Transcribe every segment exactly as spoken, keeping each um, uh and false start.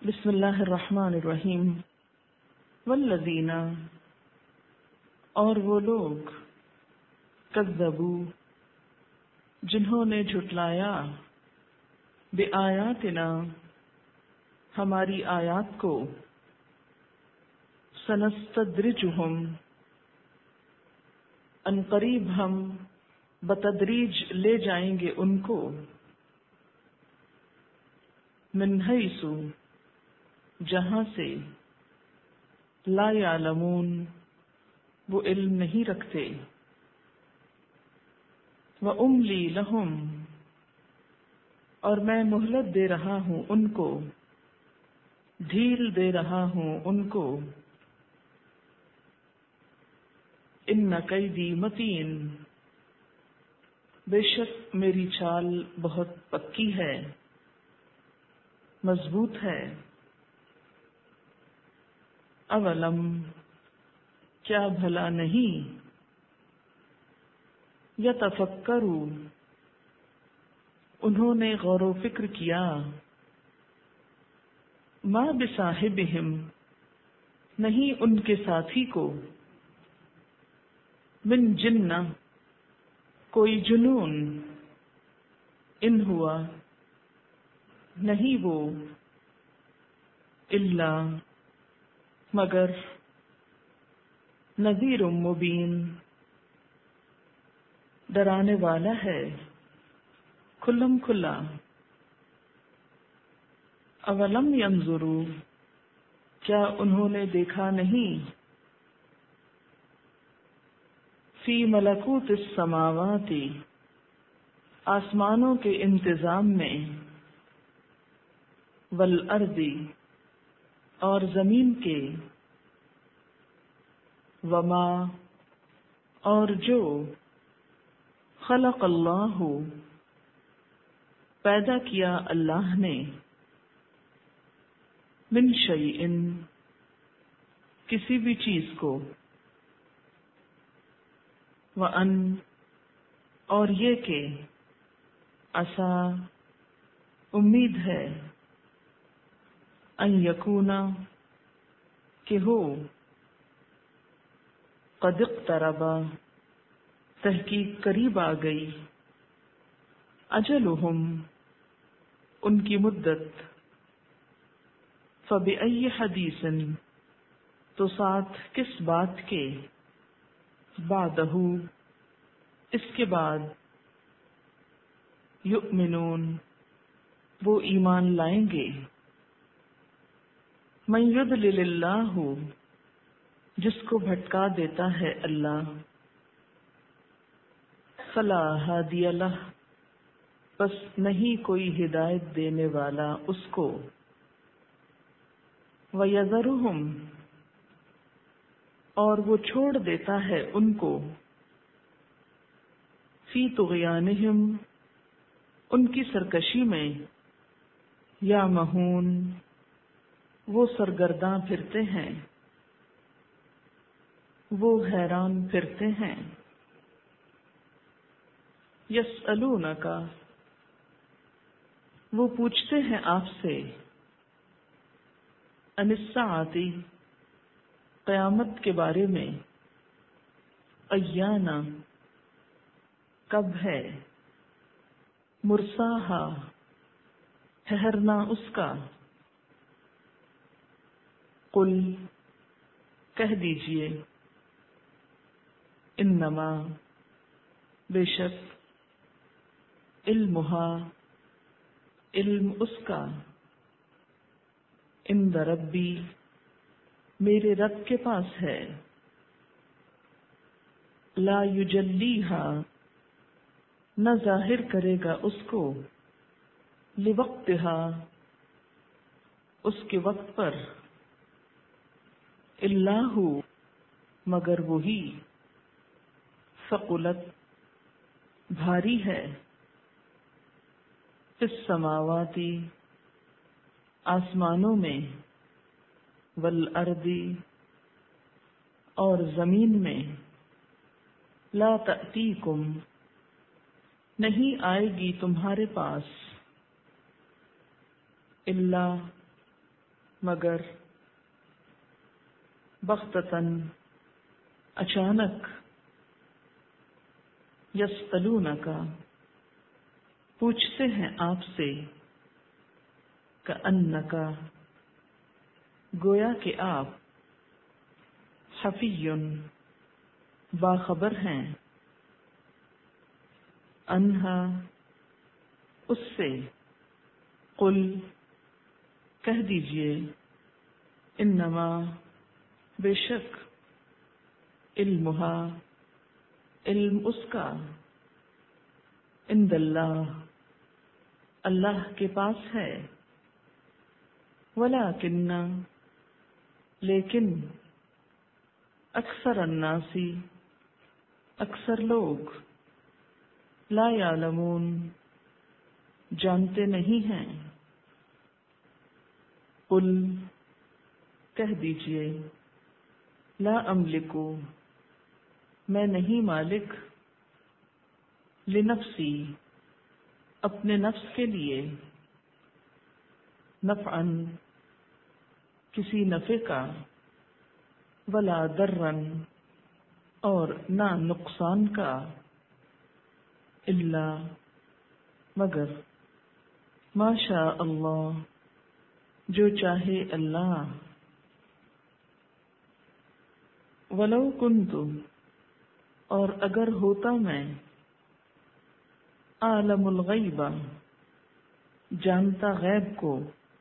بسم اللہ الرحمن الرحیم والذین، اور وہ لوگ کذبوا، جنہوں نے جھٹلایا بآیاتنا، ہماری آیات کو، سنستدرجہم، ان قریب ہم بتدریج لے جائیں گے ان کو، من حیث، جہاں سے، لا یعلمون، وہ علم نہیں رکھتے، وَأُمْلِي لَهُمْ، اور میں مہلت دے رہا ہوں ان کو، ڈھیل دے رہا ہوں ان کو، ان کیدی متین، بے شک میری چال بہت پکی ہے، مضبوط ہے۔ اولم، کیا بھلا نہیں، یتفکروا، انہوں نے غور و فکر کیا، ما بصاحبہم، نہیں ان کے ساتھی کو، من جنہ، کوئی جنون، ان ہوا، نہیں وہ، الا، مگر، نذیر مبین، ڈرانے والا ہے کھلم کھلا۔ اولم ینظروا، کیا انہوں نے دیکھا نہیں، فی ملکوت السماوات، آسمانوں کے انتظام میں، والارض، اور زمین کے، وما، اور جو، خلق اللہ، پیدا کیا اللہ نے، من شیء، کسی بھی چیز کو، وان، اور یہ کہ، عسیٰ، امید ہے، ان یکون، کہ ہو، قد اقترب، تحقیق قریب آ گئی، اجلہم، ان کی مدت، فبأی حدیث، تو ساتھ کس بات کے، بعدہ، اس کے بعد، یؤمنون، وہ ایمان لائیں گے، من یضلل اللہ، جس کو بھٹکا دیتا ہے اللہ، فلا ہادی لہ، بس نہیں کوئی ہدایت دینے والا اس کو، وَيَذَرُهُمْ، اور وہ چھوڑ دیتا ہے ان کو، فی طغیانہم، ان کی سرکشی میں، یا مہون، وہ سرگرداں پھرتے ہیں، وہ حیران پھرتے ہیں، یسألونک، وہ پوچھتے ہیں آپ سے، عن الساعۃ، قیامت کے بارے میں، ایان، کب ہے، مرساہا، ٹھہرنا اس کا، قل، کہہ دیجئے، انما، بے شک، علمہا، علم اس کا، عند ربی، میرے رب کے پاس ہے، لا یجلیہا، نہ ظاہر کرے گا اس کو، لوقتہا، اس کے وقت پر، الا ہو، مگر وہی، ثقلت، بھاری ہے، فی السماوات، آسمانوں میں، والارض، اور زمین میں، لا تأتیکم، نہیں آئے گی تمہارے پاس، الا، مگر بغتتاً اچانک، یسألونک پوچھتے ہیں آپ سے، کأنک گویا کہ آپ، حفی باخبر ہیں، عنہا اس سے، قل کہہ دیجئے، انما بے شک، علمہا علم اس کا، عند اللہ اللہ کے پاس ہے، ولیکن لیکن، اکثر الناس اکثر لوگ، لا یعلمون جانتے نہیں ہیں، قل کہہ دیجئے، لا املکو میں نہیں مالک، لنفسی اپنے نفس کے لیے، نفعا کسی نفع کا، ولا ضرا اور نہ نقصان کا، الا مگر، ما شاء اللہ جو چاہے اللہ، ولو کنت اور اگر ہوتا میں، عالم الغیب جانتا غیب کو،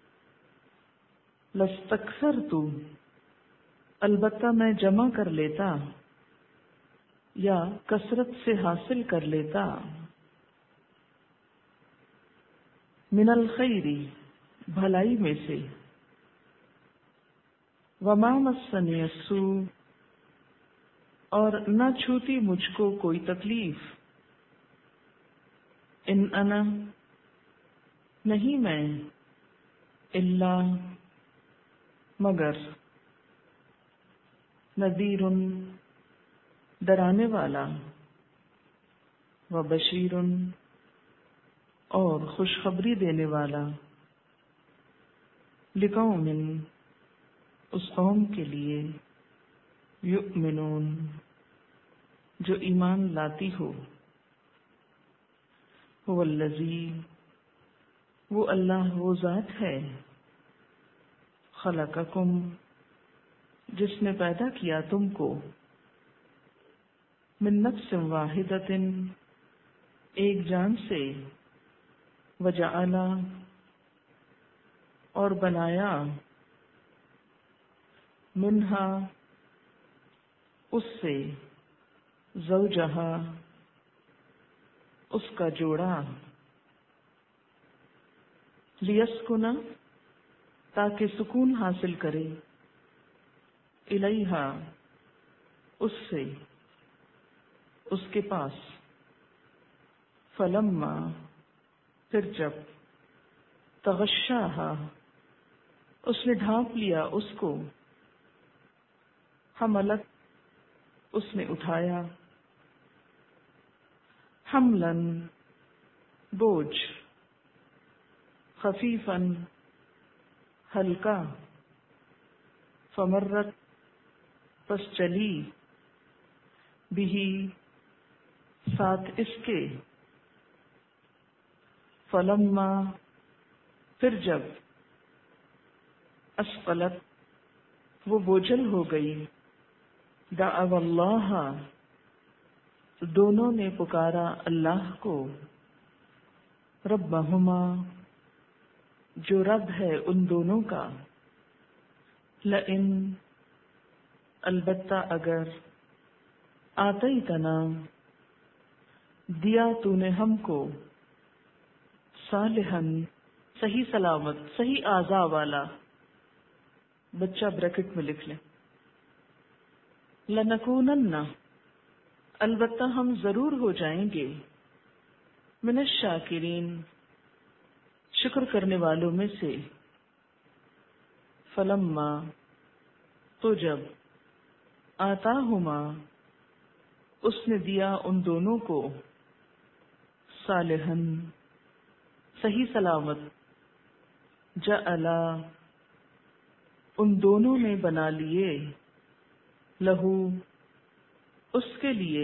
لاستکثرت البتہ میں جمع کر لیتا یا کثرت سے حاصل کر لیتا، من الخیر بھلائی میں سے، وما مسنی السوء اور نہ چھوتی مجھ کو کوئی تکلیف، ان انا نہیں میں، الا مگر، نذیر ڈرانے والا، و بشیر اور خوشخبری دینے والا، لقوم اس قوم کے لیے، یؤمنون جو ایمان لاتی ہو، هو الذی وہ اللہ وہ ذات ہے، خلقکم جس نے پیدا کیا تم کو، من نفس واحدۃ ایک جان سے، وجعل اور بنایا، منہا اس سے، زوجہا اس کا جوڑا، لیسکنا تاکہ سکون حاصل کرے، الیہا اس سے، اس کے پاس، فلما پھر جب، تغشاہا اس نے ڈھانپ لیا اس کو، حملت اس نے اٹھایا، حملاً بوجھ، خفیفاً ہلکا، فمرت پس چلی، بھی ساتھ اس کے، فلما پھر جب، اسقلت وہ بوجھل ہو گئی، دعوا اللہ دونوں نے پکارا اللہ کو، ربہما جو رب ہے ان دونوں کا، لئن البتہ اگر، آتیتنا دیا تو نے ہم کو، صالحاً صحیح سلامت صحیح اعضاء والا، بچہ بریکٹ میں لکھ لیں، لنکونن البتہ ہم ضرور ہو جائیں گے، من الشاکرین شکر کرنے والوں میں سے، فلما تو جب، آتاہما اس نے دیا ان دونوں کو، صالحاً صحیح سلامت، جعلا ان دونوں نے بنا لیے، لہو اس کے لیے،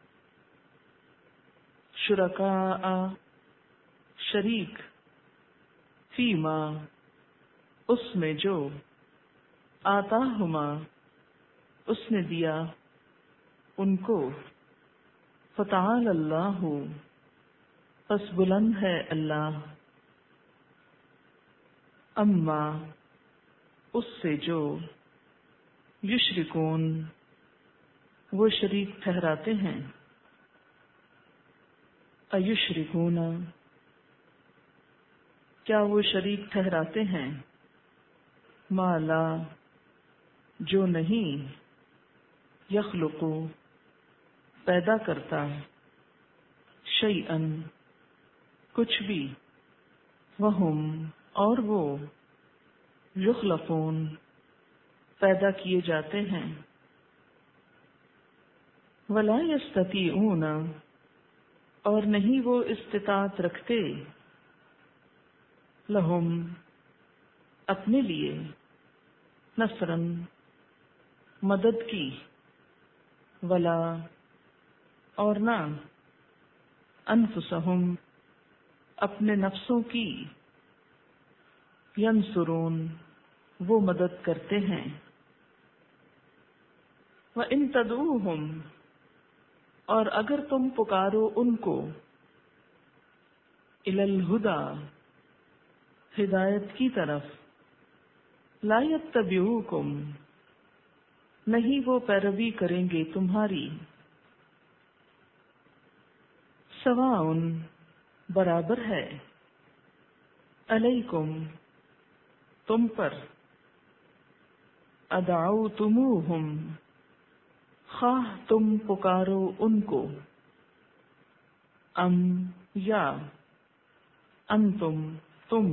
شرکاء شریک، فیما اس میں جو، آتاہما اس نے دیا ان کو، فتعال اللہ پس بلند ہے اللہ، اما اس سے جو، یشرکون وہ شریک ٹھہراتے ہیں، ایشرکون کیا وہ شریک ٹھہراتے ہیں، ما لا جو نہیں، یخلق پیدا کرتا، شیئن کچھ بھی، وہم اور وہ، یخلقون پیدا کیے جاتے ہیں، ولا یستطیعون اور نہیں وہ استطاعت رکھتے، لہم اپنے لیے، نصرن مدد کی، ولا اور نہ، انفسہم اپنے نفسوں کی، ینصرون وہ مدد کرتے ہیں، وَإِن تَدْعُوهُمْ اور اگر تم پکارو ان کو، إِلَى الْهُدَى ہدایت کی طرف، لا يَتَّبِعُوكُمْ نہیں وہ پیروی کریں گے تمہاری، سواء برابر ہے، علیکم تم پر، ادعوتموہم خواہ تم پکارو ان کو، ام یا، انتم تم،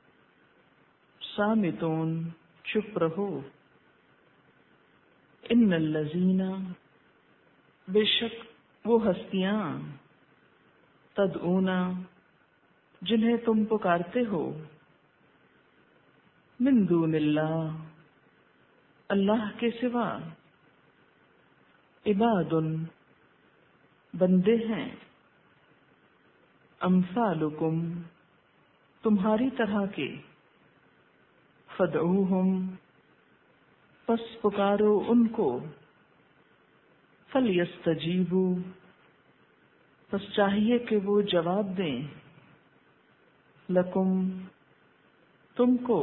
صامتون چپ رہو، ان الذین بے شک وہ ہستیاں، تدعون جنہیں تم پکارتے ہو، من دون اللہ اللہ کے سوا، عباد بندے ہیں، امثالکم تمہاری طرح کے، فدعوہم پس پکارو ان کو، فلیستجیبوا پس چاہیے کہ وہ جواب دیں، لکم تم کو،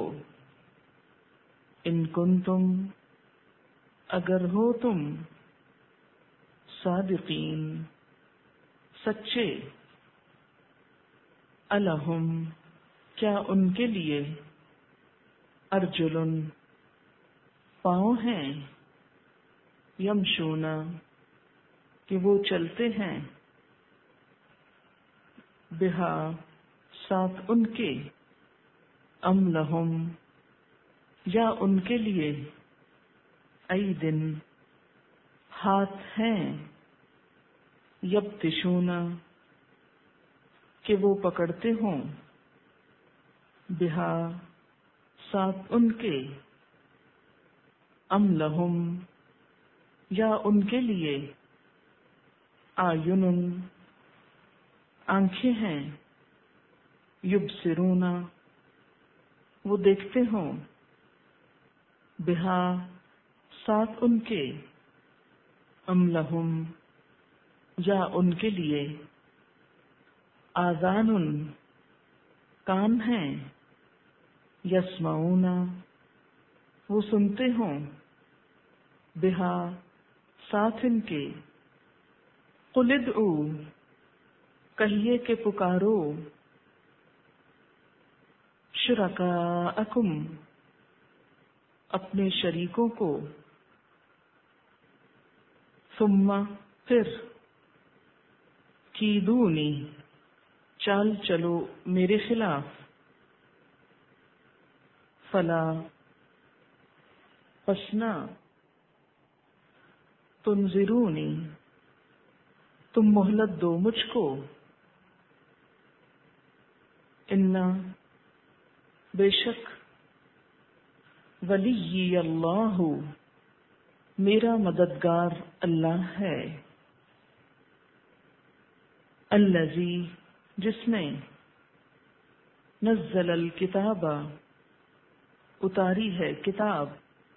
ان کنتم اگر ہو تم، صادقین سچے، الہم کیا ان کے لیے، ارجلن پاؤں ہیں، یمشون کہ وہ چلتے ہیں، بہا ساتھ ان کے، ام لہم یا ان کے لیے، ایدن ہاتھ ہیں، یبطشون کہ وہ پکڑتے ہوں، بہا ساتھ ان کے، ام لہم یا ان کے لیے، آیون آنکھیں ہیں، یبصرون وہ دیکھتے ہوں، بہا ساتھ ان کے، ام لہم یا ان کے لیے، آذان کان ہیں، یسمعون وہ سنتے ہوں، بہا ساتھ ان کے، قل ادعوا کہیے کہ پکارو، شرکاءکم اپنے شریکوں کو، ثم پھر، کیدونی چال چلو میرے خلاف، فلا پسنا، تنظرونی تم مہلت دو مجھ کو، انا بے شک، ولی اللہ، میرا مددگار اللہ ہے، الذی، جس نے نزل الکتاب، اتاری ہے کتاب،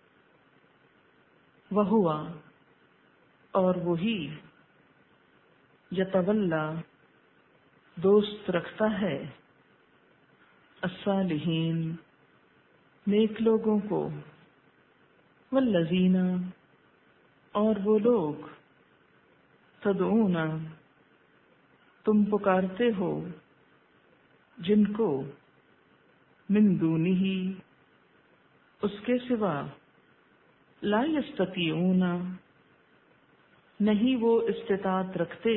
وہوا، اور وہی، یتولا، دوست رکھتا ہے، الصالحین، نیک لوگوں کو، والذین، اور وہ لوگ، تدعون، تم پکارتے ہو، جن کو، من دونہ، اس کے سوا، لا یستطیعون، نہیں وہ استطاعت رکھتے،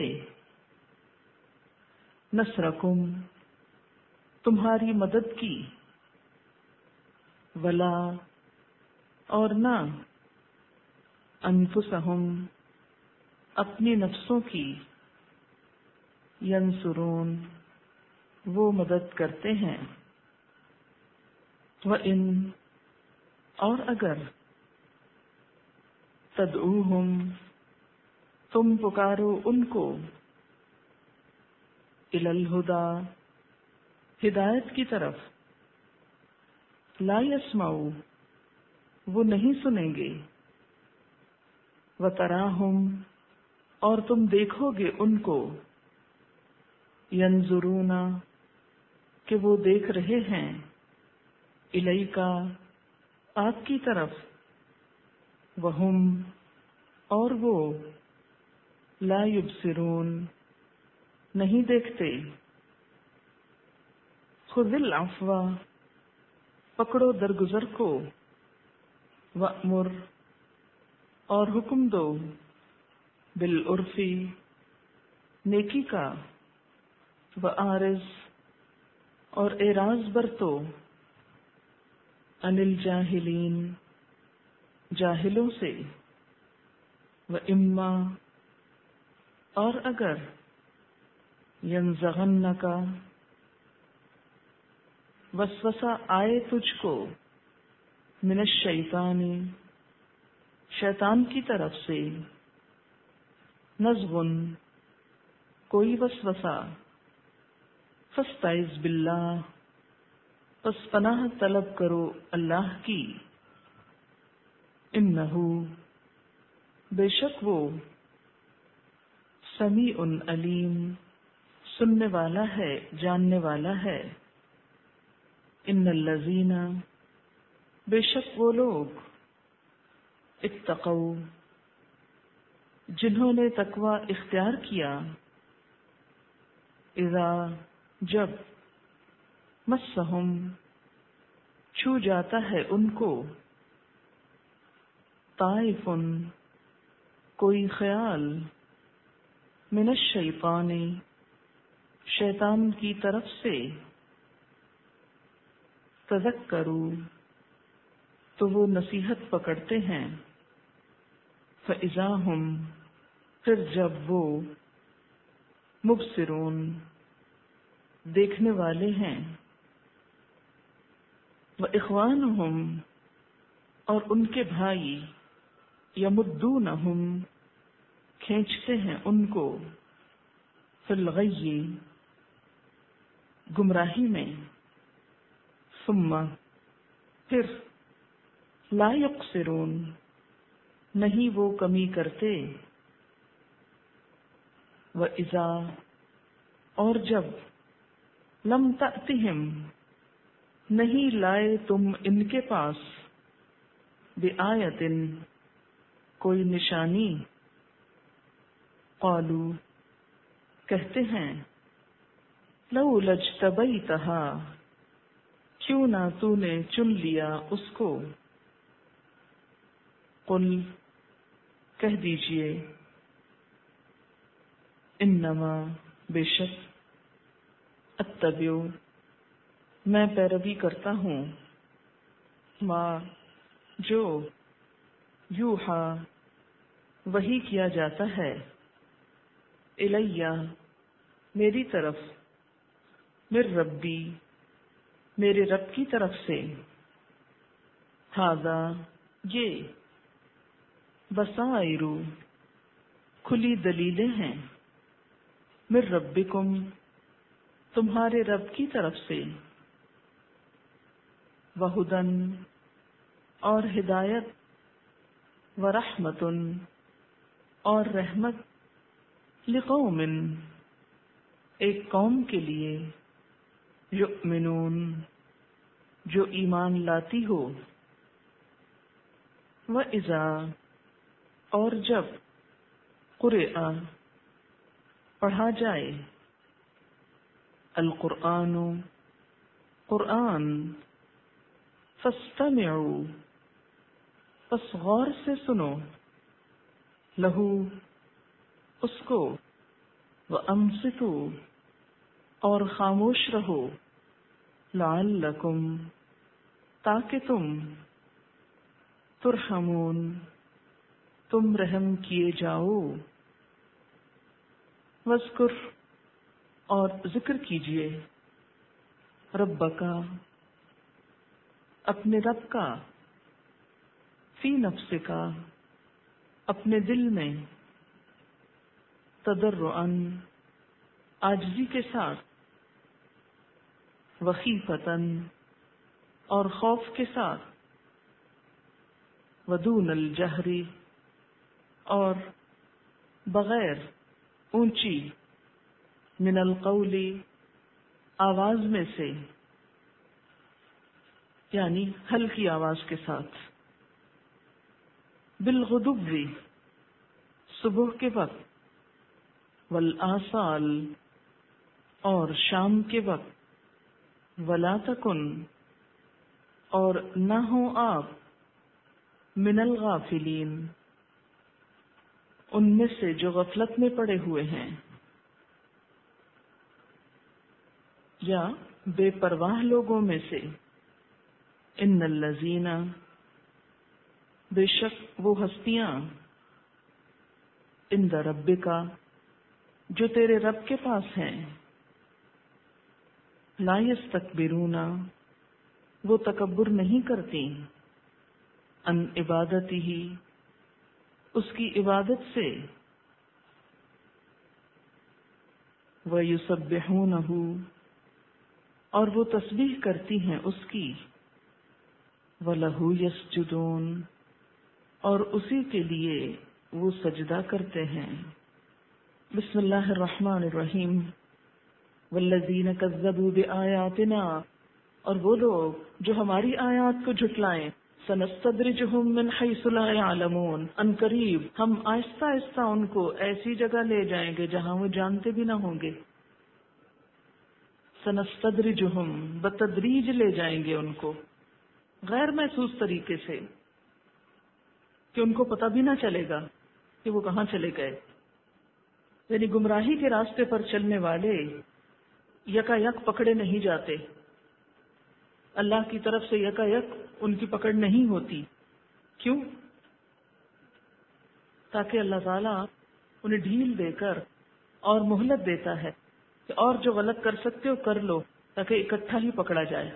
نصرکم، تمہاری مدد کی، ولا، اور نہ، انفسہم، اپنی نفسوں کی، ینصرون، وہ مدد کرتے ہیں، وَإِن، اور اگر، تدعوہم، تم پکارو ان کو، الی الہدی، ہدایت کی طرف، لا یسمعوا، وہ نہیں سنیں گے، وتراہم، اور تم دیکھو گے ان کو، ینظرون، کہ وہ دیکھ رہے ہیں، الیک، آپ کی طرف، وہم، اور وہ، لا یبصرون، نہیں دیکھتے، خذ العفو، پکڑو درگزر کو، وأمر، اور حکم دو، بالعرف، نیکی کا، وأعرض، اور اعراض برتو، عن الجاہلین، جاہلوں سے، وإما، اور اگر، ینزغنک، وسوسہ آئے تجھ کو، من الشیطان، شیطان کی طرف سے، نزغن، کوئی وسوسہ، فاستعذ باللہ، پس پناہ طلب کرو اللہ کی، انہ، بے شک وہ، سمیع علیم، سننے والا ہے، جاننے والا ہے، ان الذین، بے شک وہ لوگ، اتقوا، جنہوں نے تقوی اختیار کیا، اذا، جب، مسہم، چھو جاتا ہے ان کو، طائف، کوئی خیال، من الشیطان، شیطان کی طرف سے، تذکروا، تو وہ نصیحت پکڑتے ہیں، فَإِذَا هُمْ، پھر جب وہ، مبصرون، دیکھنے والے ہیں، وَإِخْوَانُهُمْ، اور ان کے بھائی، یمدونہم، کھینچتے ہیں ان کو، فی الغی، گمراہی میں، ثم، پھر، لا یقصرون، نہیں وہ کمی کرتے، وَإِذَا، اور جب، لم تأتہم، نہیں لائے تم ان کے پاس، بآیۃ، کوئی نشانی، قالو، کہتے ہیں، لولا اجتبیتہا، کیوں نہ تو نے چن لیا اس کو، قل، کہہ دیجئے، انما، بے شک، اتبع، میں پیروی کرتا ہوں، ما، جو، یوحا، وحی کیا جاتا ہے، الیہ، میری طرف، من ربی، میرے رب کی طرف سے، ھذا یہ، بصائر کھلی دلیلیں ہیں، من ربکم تمہارے رب کی طرف سے، وہدن اور ہدایت، ورحمت اور رحمت، لقوم ایک قوم کے لیے، یؤمنون جو ایمان لاتی ہو، وَإِذَا اور جب، قرئ پڑھا جائے، القرآن قرآن، فاستمعوا پس غور سے سنو، لہو اس کو، وانصتوا اور خاموش رہو، لعلکم تاکہ تم، ترحمون تم رحم کیے جاؤ، واذکر اور ذکر کیجئے، ربک اپنے رب کا، فی نفسک اپنے دل میں، تضرعا عاجزی کے ساتھ، وخیفۃ اور خوف کے ساتھ، ودون الجہر اور بغیر اونچی، من القول آواز میں سے، یعنی ہلکی آواز کے ساتھ، بالغدو صبح کے وقت، والآصال اور شام کے وقت، ولا تکن اور نہ ہو آپ، من الغافلین ان میں سے جو غفلت میں پڑے ہوئے ہیں، یا بے پرواہ لوگوں میں سے، ان الذین بے شک وہ ہستیاں، عند ربک جو تیرے رب کے پاس ہیں، لا یستکبرون وہ تکبر نہیں کرتی، ان عبادتہ اس کی عبادت سے، ویسبحونہ اور وہ تسبیح کرتی ہیں اس کی، وَلَهُ يَسْجُدُونَ اور اسی کے لیے وہ سجدہ کرتے ہیں۔ بسم اللہ الرحمن الرحیم۔ وَالَّذِينَ كَذَّبُوا بِآيَاتِنَا اور وہ لوگ جو ہماری آیات کو جھٹلائیں، سَنَسْتَدْرِجُهُم مِّنْ حَيْثُ لَا يَعْلَمُونَ ان قریب ہم آہستہ آہستہ ان کو ایسی جگہ لے جائیں گے جہاں وہ جانتے بھی نہ ہوں گے۔ سنستدرجہم بتدریج لے جائیں گے ان کو، غیر محسوس طریقے سے، کہ ان کو پتہ بھی نہ چلے گا کہ وہ کہاں چلے گئے۔ یعنی گمراہی کے راستے پر چلنے والے یکا یک پکڑے نہیں جاتے، اللہ کی طرف سے یکا یک ان کی پکڑ نہیں ہوتی۔ کیوں؟ تاکہ اللہ تعالیٰ انہیں ڈھیل دے کر اور مہلت دیتا ہے کہ اور جو غلط کر سکتے ہو کر لو، تاکہ اکٹھا ہی پکڑا جائے۔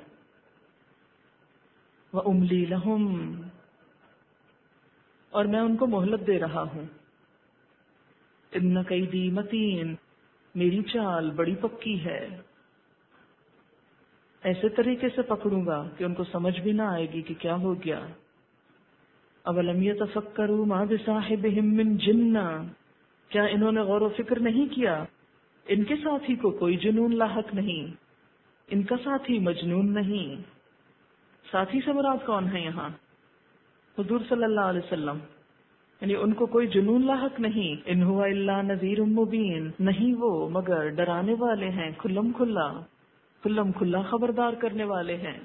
وَأُمْلِي لَهُمْ اور میں ان کو مہلت دے رہا ہوں۔ ان کیدی متین میری چال بڑی پکی ہے، ایسے طریقے سے پکڑوں گا کہ ان کو سمجھ بھی نہ آئے گی کہ کیا ہو گیا۔ اولم یتفکروا ما بصاحبہم من جنہ کیا انہوں نے غور و فکر نہیں کیا ان کے ساتھی کو کوئی جنون لاحق نہیں، ان کا ساتھی مجنون نہیں۔ ساتھی سے مراد کون ہے یہاں؟ حضور صلی اللہ علیہ وسلم، یعنی ان کو کوئی جنون لاحق نہیں۔ ان هو الا نذیر مبین نہیں وہ مگر ڈرانے والے ہیں، کھلم کھلا کھلم کھلا خبردار کرنے والے ہیں۔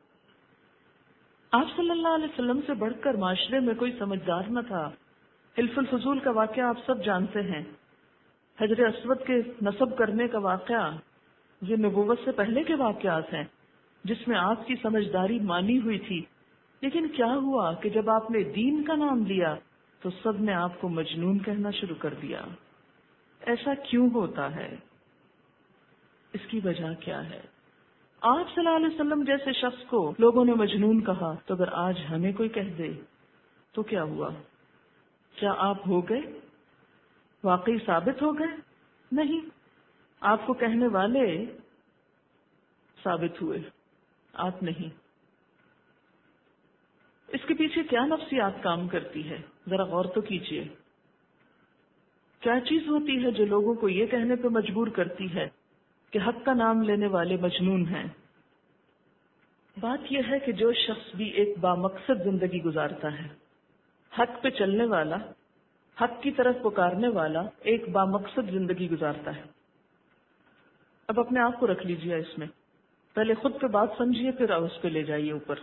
آپ صلی اللہ علیہ وسلم سے بڑھ کر معاشرے میں کوئی سمجھدار نہ تھا۔ حلف الفضول کا واقعہ آپ سب جانتے ہیں، حجر اسود کے نصب کرنے کا واقعہ، یہ نبوت سے پہلے کے واقعات ہیں جس میں آپ کی سمجھداری مانی ہوئی تھی۔ لیکن کیا ہوا کہ جب آپ نے دین کا نام لیا تو سب نے آپ کو مجنون کہنا شروع کر دیا۔ ایسا کیوں ہوتا ہے؟ اس کی وجہ کیا ہے؟ آپ صلی اللہ علیہ وسلم جیسے شخص کو لوگوں نے مجنون کہا، تو اگر آج ہمیں کوئی کہہ دے تو کیا ہوا؟ کیا آپ ہو گئے؟ واقعی ثابت ہو گئے؟ نہیں، آپ کو کہنے والے ثابت ہوئے، آپ نہیں۔ اس کے پیچھے کیا نفسیات کام کرتی ہے، ذرا غور تو کیجئے۔ کیا چیز ہوتی ہے جو لوگوں کو یہ کہنے پہ مجبور کرتی ہے کہ حق کا نام لینے والے مجنون ہیں؟ بات یہ ہے کہ جو شخص بھی ایک بامقصد زندگی گزارتا ہے، حق پہ چلنے والا، حق کی طرف پکارنے والا ایک بامقصد زندگی گزارتا ہے۔ اب اپنے آپ کو رکھ لیجئے اس میں، پہلے خود پہ بات سمجھیے، پھر اس پہ لے جائیے اوپر۔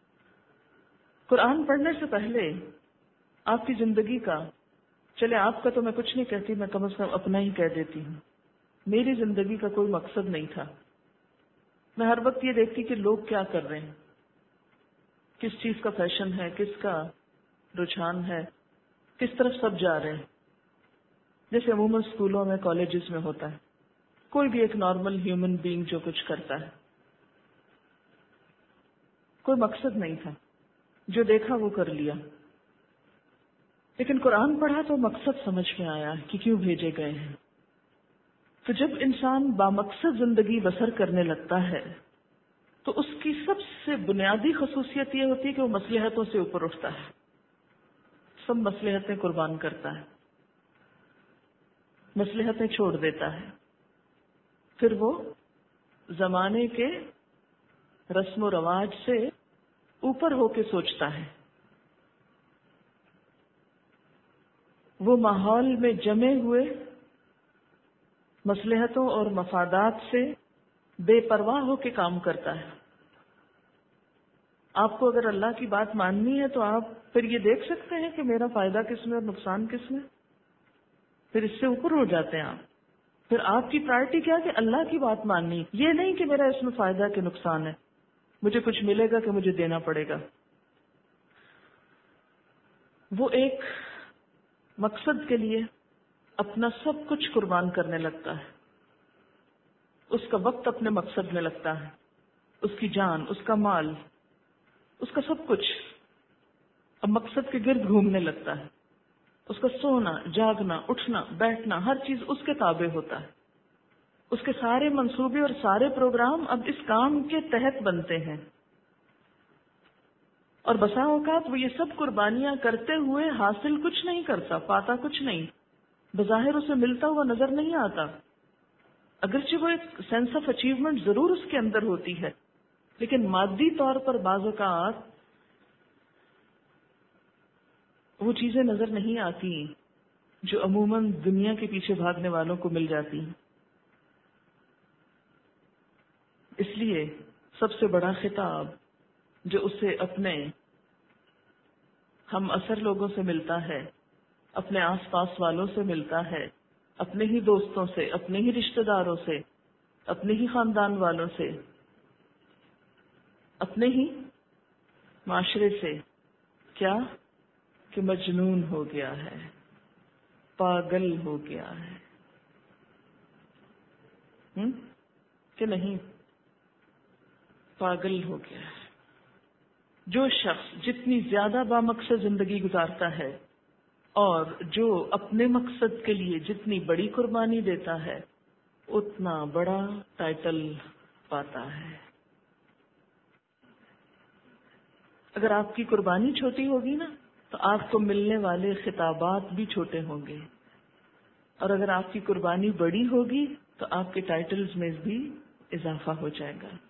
قرآن پڑھنے سے پہلے آپ کی زندگی کا، چلے آپ کا تو میں کچھ نہیں کہتی، میں کم از کم اپنا ہی کہہ دیتی ہوں، میری زندگی کا کوئی مقصد نہیں تھا۔ میں ہر وقت یہ دیکھتی کہ لوگ کیا کر رہے ہیں، کس چیز کا فیشن ہے، کس کا رجحان ہے، کس طرف سب جا رہے ہیں۔ جیسے عموماً اسکولوں میں، کالجز میں ہوتا ہے، کوئی بھی ایک نارمل ہیومن بینگ جو کچھ کرتا ہے، کوئی مقصد نہیں تھا، جو دیکھا وہ کر لیا۔ لیکن قرآن پڑھا تو مقصد سمجھ میں آیا کہ کیوں بھیجے گئے ہیں۔ تو جب انسان بامقصد زندگی بسر کرنے لگتا ہے تو اس کی سب سے بنیادی خصوصیت یہ ہوتی ہے کہ وہ مصلحتوں سے اوپر اٹھتا ہے، سب مصلحتیں قربان کرتا ہے، مصلحتیں چھوڑ دیتا ہے، پھر وہ زمانے کے رسم و رواج سے اوپر ہو کے سوچتا ہے، وہ ماحول میں جمے ہوئے مصلحتوں اور مفادات سے بے پرواہ ہو کے کام کرتا ہے۔ آپ کو اگر اللہ کی بات ماننی ہے تو آپ پھر یہ دیکھ سکتے ہیں کہ میرا فائدہ کس میں اور نقصان کس میں، پھر اس سے اوپر ہو جاتے ہیں آپ۔ پھر آپ کی پرائرٹی کیا کہ اللہ کی بات ماننی، یہ نہیں کہ میرا اس میں فائدہ کہ نقصان ہے، مجھے کچھ ملے گا کہ مجھے دینا پڑے گا۔ وہ ایک مقصد کے لیے اپنا سب کچھ قربان کرنے لگتا ہے، اس کا وقت اپنے مقصد میں لگتا ہے، اس کی جان، اس کا مال، اس کا سب کچھ اب مقصد کے گرد گھومنے لگتا ہے۔ اس کا سونا، جاگنا، اٹھنا، بیٹھنا، ہر چیز اس کے تابع ہوتا ہے۔ اس کے سارے منصوبے اور سارے پروگرام اب اس کام کے تحت بنتے ہیں، اور بسا اوقات وہ یہ سب قربانیاں کرتے ہوئے حاصل کچھ نہیں کرتا، پاتا کچھ نہیں، بظاہر اسے ملتا ہوا نظر نہیں آتا، اگرچہ وہ ایک سینس آف اچیومنٹ ضرور اس کے اندر ہوتی ہے، لیکن مادی طور پر بعض اوقات وہ چیزیں نظر نہیں آتی جو عموماً دنیا کے پیچھے بھاگنے والوں کو مل جاتی ہیں۔ اس لیے سب سے بڑا خطاب جو اسے اپنے ہم اثر لوگوں سے ملتا ہے، اپنے آس پاس والوں سے ملتا ہے، اپنے ہی دوستوں سے، اپنے ہی رشتہ داروں سے، اپنے ہی خاندان والوں سے، اپنے ہی معاشرے سے، کیا کہ مجنون ہو گیا ہے، پاگل ہو گیا ہے، ہم؟ کہ نہیں، پاگل ہو گیا ہے۔ جو شخص جتنی زیادہ بامقصد زندگی گزارتا ہے اور جو اپنے مقصد کے لیے جتنی بڑی قربانی دیتا ہے اتنا بڑا ٹائٹل پاتا ہے۔ اگر آپ کی قربانی چھوٹی ہوگی نا تو آپ کو ملنے والے خطابات بھی چھوٹے ہوں گے، اور اگر آپ کی قربانی بڑی ہوگی تو آپ کے ٹائٹلز میں بھی اضافہ ہو جائے گا۔